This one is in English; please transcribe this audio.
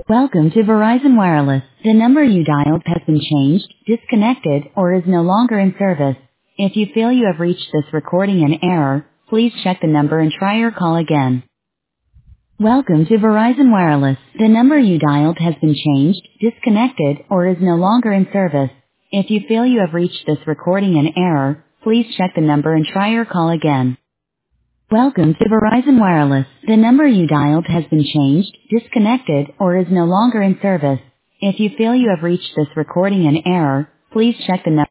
Welcome to Verizon Wireless. The number you dialed has been changed, disconnected, or is no longer in service. If you feel you have reached this recording in error, please check the number and try your call again. Welcome to Verizon Wireless. The number you dialed has been changed, disconnected, or is no longer in service. If you feel you have reached this recording in error, please check the number and try your call again. Welcome to Verizon Wireless. The number you dialed has been changed, disconnected, or is no longer in service. If you feel you have reached this recording in error, please check the number.